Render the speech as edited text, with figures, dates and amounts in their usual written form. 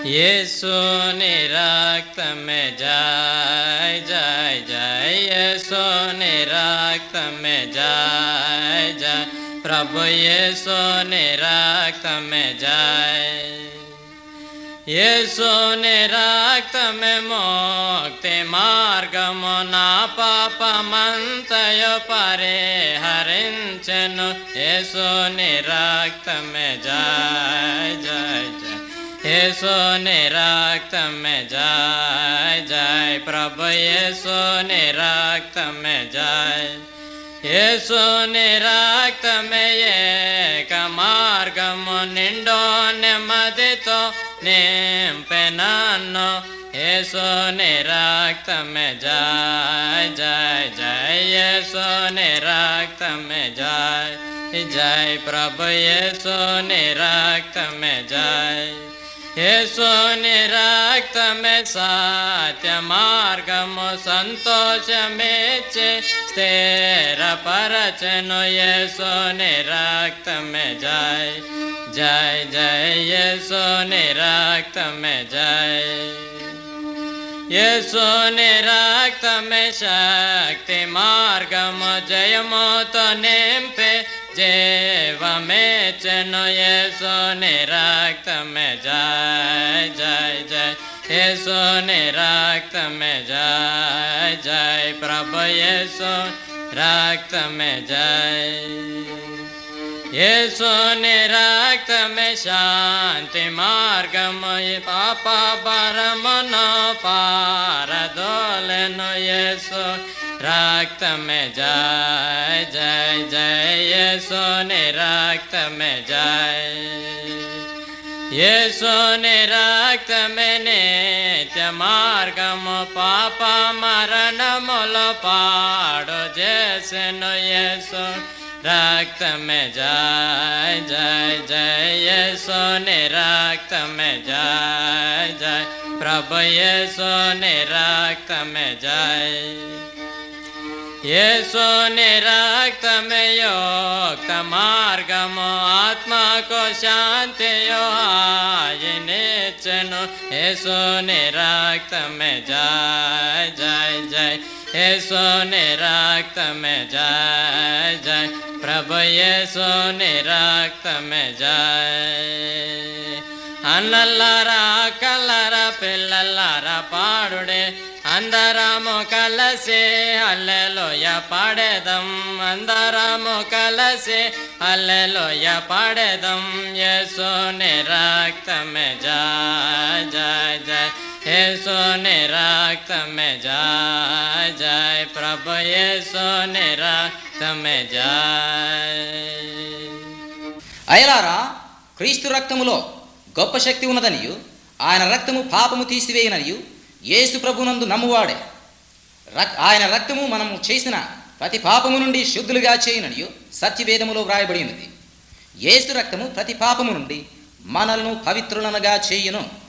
यीशु ने रक्त में जय जय जय, यीशु ने रक्त में जय जय, प्रभु यीशु ने रक्त में जय। यीशु ने रक्त में मुक्ति मार्गము నా పాపమంతయు పరిహరించెను। यीशु ने रक्त में जय जय जय, यीशु ने रक्त में जय जय, प्रभु यीशु ने रक्त में जय। यीशु ने रक्त में एक మార్గము నిండో నెమ్మదితో నింపె నన్ను। यीशु ने रक्त में जय जय जय, यीशु ने रक्त में जय जय, प्रभु यीशु ने रक्त में जय। यीशु ने रक्त में सत्य మార్గము సంతోషమిచ్చి స్థిరపరచెను। यीशु ने रक्त में जय जय जय, यीशु ने रक्त में जय। यीशु ने रक्त में शक्ति మార్గము జయముతో నింపే జీవమిచ్చెను। यीशु ने रक्त में जय जय जय, यीशु ने रक्त में जय जय, प्रभु यीशु रक्त में जय। यीशु ने रक्त में शांति మార్గము పాప భారమును పారదోలెను। यीशु रक्त में जय जय जय, यीशु ने रक्त में जय। यीशु ने रक्त में नित्य మార్గము పాప మరణములో పాడు చేసెను। यीशु रक्त में जय जय जय, यीशु ने रक्त में जय जय, प्रभु यीशु ने रक्त में जय। यीशु ने रक्त में युक्त మార్గము आत्मा को शांति आयनिचनु। यीशु ने रक्त में जय जय जय, यीशु ने रक्त में जय जय, प्रभु यीशु ने रक्त में जय। అన్నలారా కల్లరా పిల్లలారా పాడుడే, అందరము కలిసి హల్లెలూయా పాడేదం, అందరము కలిసి హల్లెలూయా పాడేదం। यीशु ने रक्त में जय जय जय, यीशु ने रक्त में जय जय, प्रभु यीशु ने रक्त में जय। అయలారా, క్రీస్తు రక్తములో గొప్ప శక్తి ఉన్నదనియు ఆయన రక్తము పాపము తీసివేయననియు యేసు ప్రభునందు నమ్మువాడే। ఆయన రక్తము మనము చేసిన ప్రతి పాపము నుండి శుద్ధులుగా చేయననియు సత్యవేదములో వ్రాయబడి ఉన్నది। యేసు రక్తము ప్రతి పాపము నుండి మనలను పవిత్రులనుగా చేయును।